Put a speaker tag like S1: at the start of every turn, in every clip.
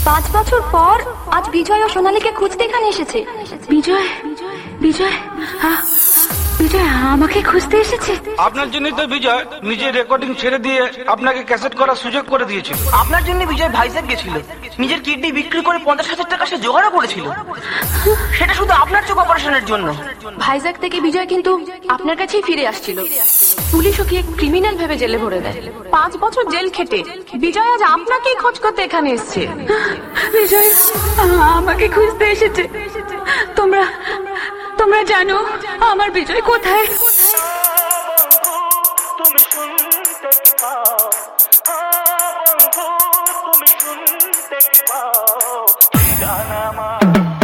S1: 5 বছর পর আজ বিজয় ও সোনালীকে খুঁজতে এখানে এসেছে।
S2: বিজয় বিজয় বিজয় আমাকে খুঁজতে এসেছে।
S3: আপনার জন্যই তো বিজয় নিজের রেকর্ডিং ছেড়ে দিয়ে আপনাকে ক্যাসেট করার সুযোগ করে দিয়েছে।
S4: আপনার জন্য বিজয় ভাইজ্যাক গেছিল, নিজের কিডনি বিক্রি করে 50,000 টাকা সে জোগাড় করেছিল, সেটা শুধু আপনার চোখ অপারেশনের জন্য।
S1: ভাইজ্যাক থেকে বিজয় কিন্তু আপনার কাছেই ফিরে আসছিল। পুলিশ ওকে ক্রিমিনাল ভেবে জেলে ভরে দেয়।
S2: 5 বছর জেল খেটে বিজয় আজ আপনাকেই খোঁজ করতে এখানে এসেছে। বিজয় আমাকে খুঁজতে এসেছে। তোমরা তোমরা জানো আমার বিজয় কোথায়?
S5: তুমি শুনতে পাও, বন্ধু তুমি শুনতে পাও, গান আমার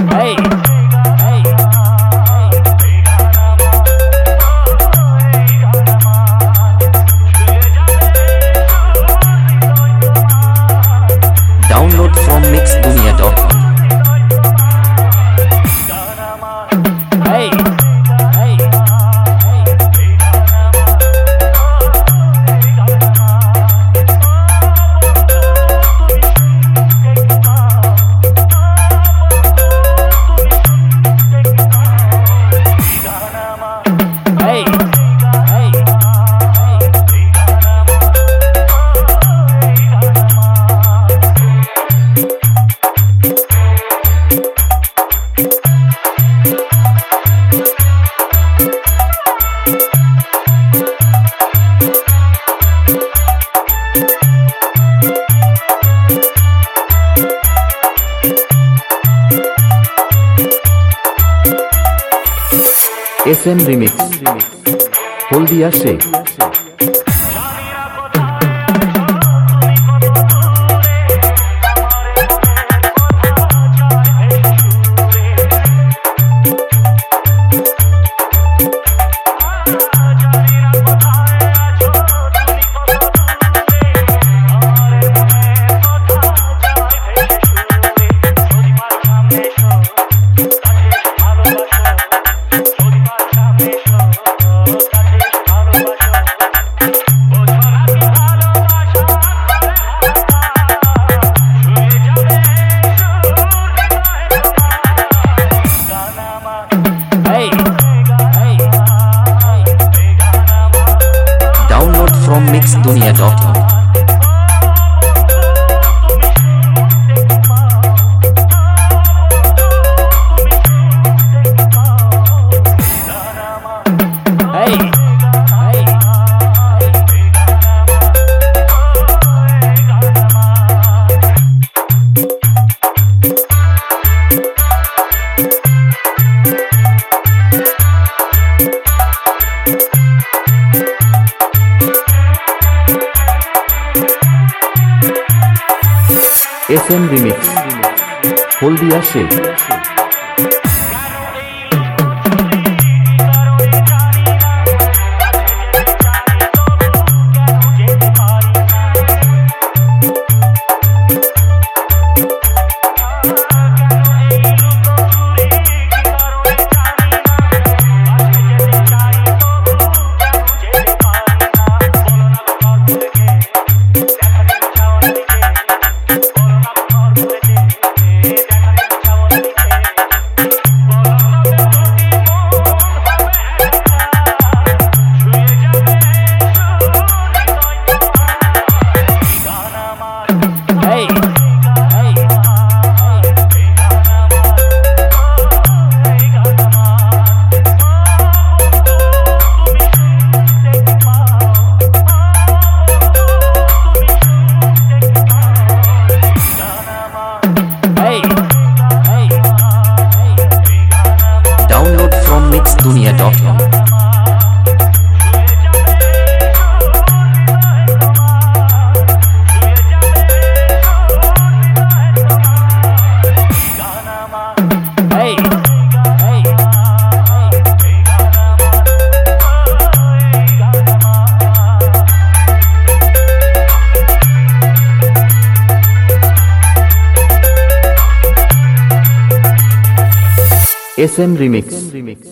S6: Download from mixdunia.com. SM Remix Haldia Sheikh. Download from mixdunia.com. SM Remix Haldia Sheikh. Download from mixdunia.com. SM Remix